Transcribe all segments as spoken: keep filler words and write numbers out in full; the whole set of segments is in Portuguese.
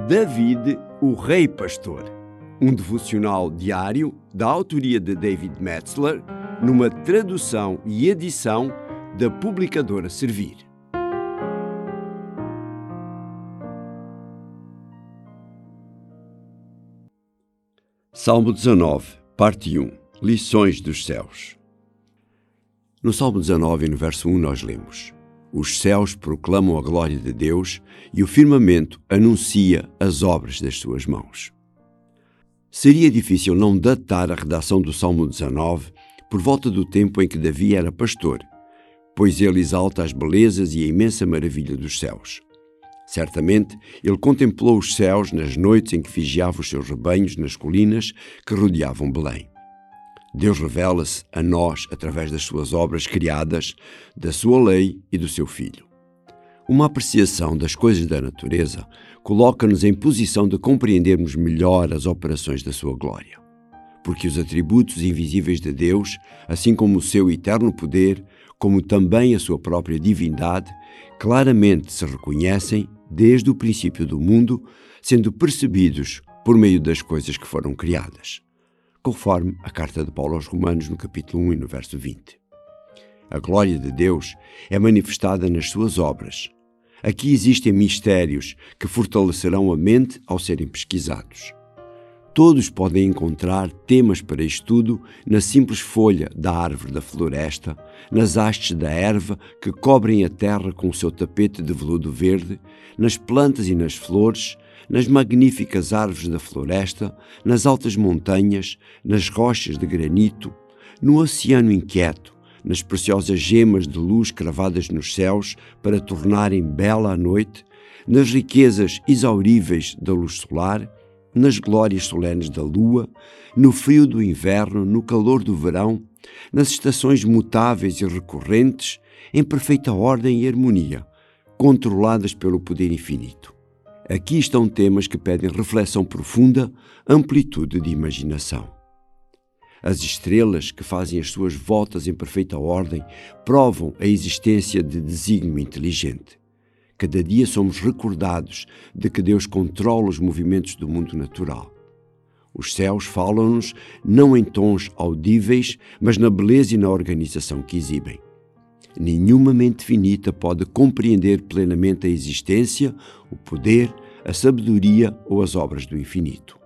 David, o Rei Pastor, um devocional diário da autoria de David Metzler, numa tradução e edição da publicadora Servir. Salmo dezanove, parte um. Lições dos céus. No Salmo dezanove, no verso um, nós lemos: Os céus proclamam a glória de Deus e o firmamento anuncia as obras das suas mãos. Seria difícil não datar a redação do Salmo dezanove por volta do tempo em que Davi era pastor, pois ele exalta as belezas e a imensa maravilha dos céus. Certamente, ele contemplou os céus nas noites em que vigiava os seus rebanhos nas colinas que rodeavam Belém. Deus revela-se a nós através das suas obras criadas, da sua lei e do seu Filho. Uma apreciação das coisas da natureza coloca-nos em posição de compreendermos melhor as operações da sua glória. Porque os atributos invisíveis de Deus, assim como o seu eterno poder, como também a sua própria divindade, claramente se reconhecem desde o princípio do mundo, sendo percebidos por meio das coisas que foram criadas, conforme a carta de Paulo aos Romanos, no capítulo um e no verso vinte. A glória de Deus é manifestada nas suas obras. Aqui existem mistérios que fortalecerão a mente ao serem pesquisados. Todos podem encontrar temas para estudo na simples folha da árvore da floresta, nas hastes da erva que cobrem a terra com o seu tapete de veludo verde, nas plantas e nas flores, nas magníficas árvores da floresta, nas altas montanhas, nas rochas de granito, no oceano inquieto, nas preciosas gemas de luz cravadas nos céus para tornarem bela a noite, nas riquezas exauríveis da luz solar, nas glórias solenes da lua, no frio do inverno, no calor do verão, nas estações mutáveis e recorrentes, em perfeita ordem e harmonia, controladas pelo poder infinito. Aqui estão temas que pedem reflexão profunda, amplitude de imaginação. As estrelas, que fazem as suas voltas em perfeita ordem, provam a existência de desígnio inteligente. Cada dia somos recordados de que Deus controla os movimentos do mundo natural. Os céus falam-nos não em tons audíveis, mas na beleza e na organização que exibem. Nenhuma mente finita pode compreender plenamente a existência, o poder, a sabedoria ou as obras do infinito.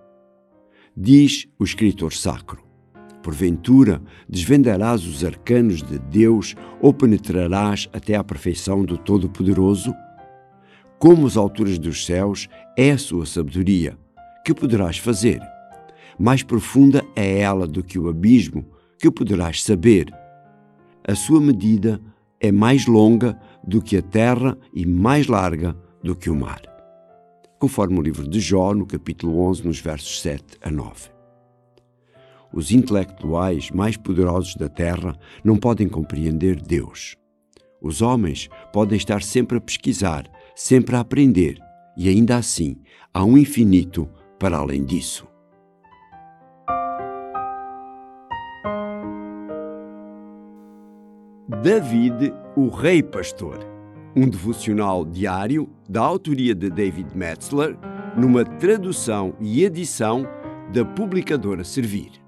Diz o escritor sacro: Porventura, desvendarás os arcanos de Deus ou penetrarás até à perfeição do Todo-Poderoso? Como as alturas dos céus é a sua sabedoria, que poderás fazer? Mais profunda é ela do que o abismo, que poderás saber? A sua medida é mais longa do que a terra e mais larga do que o mar. Conforme o livro de Jó, no capítulo onze, nos versos sete a nove. Os intelectuais mais poderosos da terra não podem compreender Deus. Os homens podem estar sempre a pesquisar, sempre a aprender, e ainda assim há um infinito para além disso. David, o Rei Pastor, um devocional diário da autoria de David Metzler, numa tradução e edição da publicadora Servir.